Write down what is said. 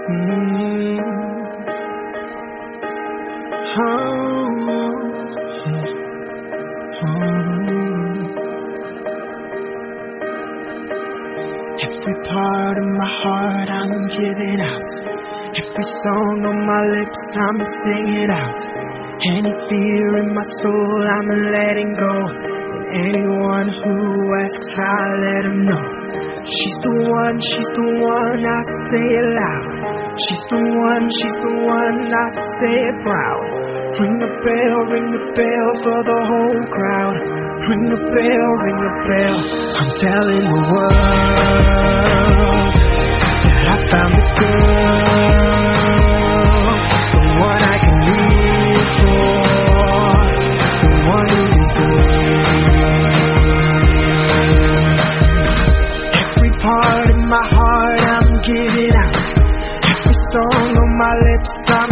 Mm. Every part of my heart I'm giving out. Every song on my lips I'm singing out. Any fear in my soul I'm letting go. And anyone who asks I let them know. She's the one, I say it loud. She's the one, I say it proud. Ring the bell for the whole crowd. Ring the bell, I'm telling the world that I found the girl, the one I can live for, the one who deserves. Every part of my heart I'm giving out. Every song on my lips